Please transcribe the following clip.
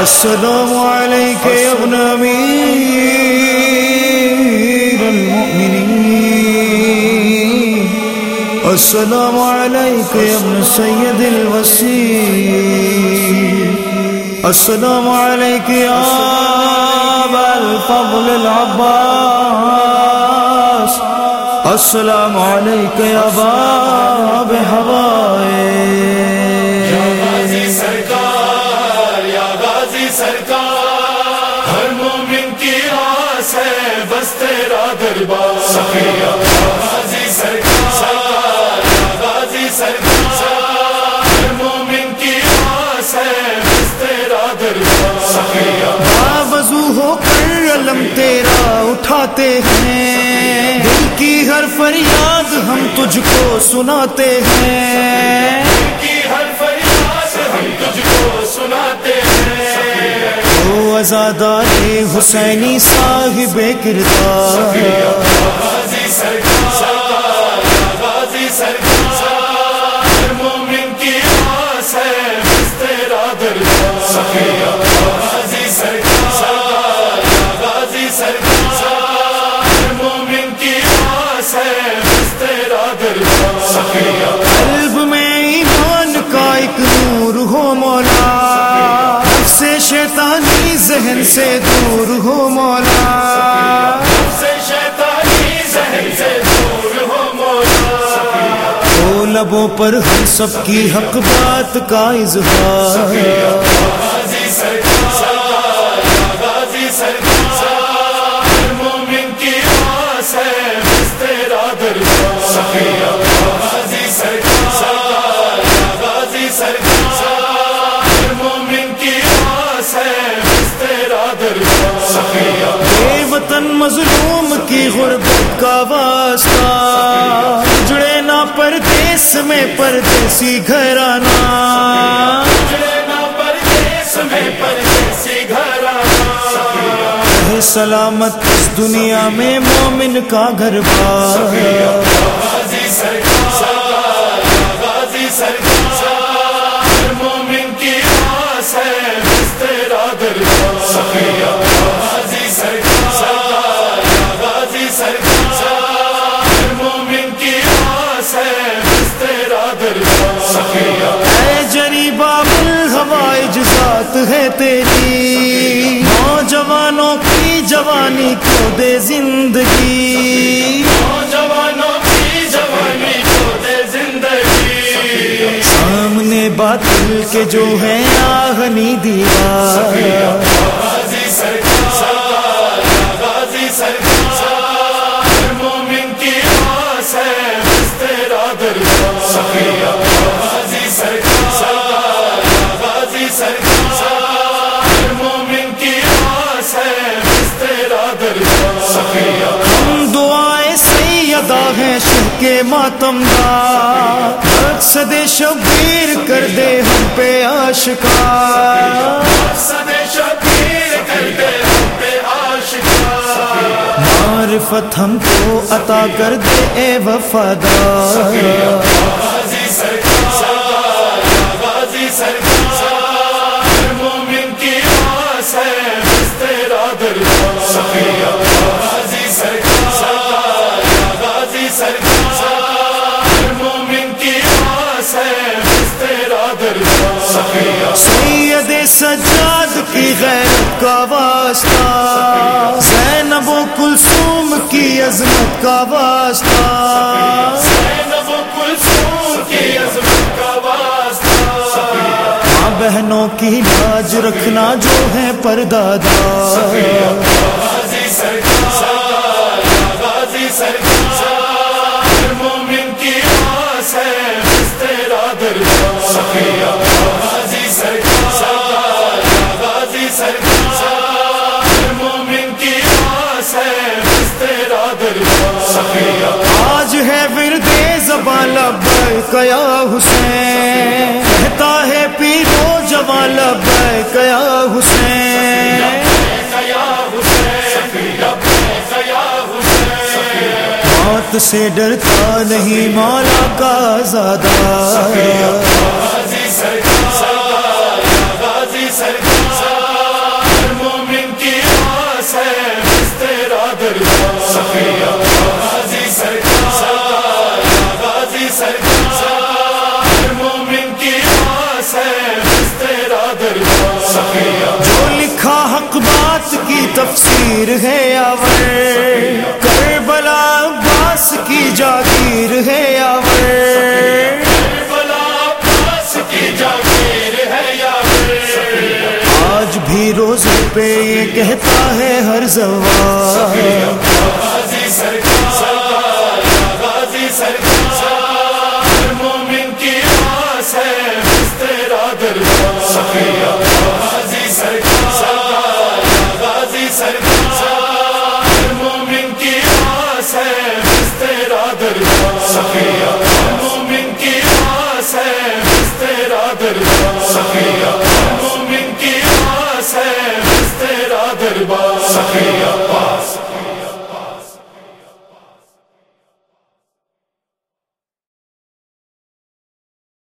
السلام عليك يا ابن أمير المؤمنين، السلام عليك يا ابن سيد الوسيم، السلام عليك يا أبا الفضل العباس، السلام عليك يا باب حبائب. یا غازی سرکار، یا غازی سرکار، ہر مومن کی آس ہے بس تیرا دربار. یا غازی سرکار، یا غازی سرکار، ہر مومن کی آس ہے بس تیرا دربار. باوضو ہو کر علم تیرا اٹھاتے ہیں، دل کی ہر فریاد ہم تجھ کو سناتے ہیں، دل کی ہر فریاد ہم تجھ کو سناتے ہیں. او عزادار حسینی صاحب کردار. غازی سرکار، غازی سرکار، ہر مومن کی آس ہے بس تیرا دربار. غازی سرکار، غازی سرکار، ہر مومن کی آس ہے بس تیرا دربار. قلب میں ایمان کا ایک نور ہو مولا، سے شیطانی ذہن سے دور ہو مولا، سے شیطانی ذہن سے دور ہو مولا. او لبوں پر ہم سب کی حق بات کا اظہار. غازی سرکار، غازی سرکار، ہر مومن کی آس ہے بس تیرا دربار. غازی سرکار، غازی سرکار، ہر مومن کی آس ہے بس تیرا دربار. اے وطن مظلوم کی غربت کا واسطہ، جڑے نہ پردیس میں پردیسی گھرانہ، جڑنا پردیس میں پردیسی گھرانا. ہے سلامت اس دنیا میں مومن کا گھر بار. غازی سرکار، غازی سرکار، ہر مومن کی آس ہے بس تیرا دربار. غازی سرکار، غازی سرکار، ہر مومن کی آس ہے بس تیرا دربار. اے جریبہ بالہوائج ذات ہے تیری، نوجوانوں کی جوانی کو دے زندگی، نوجوانوں کی جوانی کو دے زندگی. سامنے باطل کے جو ہے آہنی دیوار. غازی سرکار، غازی سرکار، ہر مومن کی آس ہے بس تیرا دربار. غازی سرکار، غازی سرکار، ہر مومن کی آس ہے بس تیرا دربار. ہم دعائیں سیدہ ہیں شہ کے ماتم دار، مقصد شبیر کر دے ہم پہ آشکار. صدے شبیر کر دے ہم پہ آشکار. معرفت ہم کو عطا کر دے اے وفادار. غازی سرکار، غازی سرکار، ہر مومن کی آس ہے بس تیرا دربار. غازی سرکار، غازی سرکار، ہر مومن کی آس ہے بس تیرا دربار. سید سجاد کی غیرت کا واسطہ، زینب و کلثوم کی عظمت کا واسطہ، زینب و کلثوم کی عظمت کا واسطہ. ماں بہنوں کی لاج رکھنا جو ہے پردادار. غازی سرکار، غازی سرکار، ہر مومن کی آس ہے بس تیرا دربار. غازی سرکار، غازی سرکار، ہر مومن کی آس ہے بس تیرا دربار. آج ہے ورد زبان لبیک یا حسین، کہتا ہے پیرو جوان لبیک یا حسین. موت سے ڈرتا نہیں مولا کا زادہ. غازی سرکار، غازی سرکار، دربار سخیہ غازی سرکار غازی سرکار ہر مومن کی آس ہے بس تیرا دربار سخیہ جو لکھا حق بات کی تفسیر ہے یاور کربلا عباس کی جاگیر ہے یاور کربلا عباس کی جاگیر ہے یاور آج بھی روزے پہ یہ کہتا ہے ہر زبان غازی سرکار غازی سرکار ہر مومن کی آس ہے بس تیرا دربار سخیہ غازی سرکار غازی سرکار ہر مومن کی آس ہے بس تیرا دربار سخیہ ہر مومن کی آس ہے بس تیرا دربار سخیہ ہر مومن کی آس ہے بس تیرا دربار سخیہ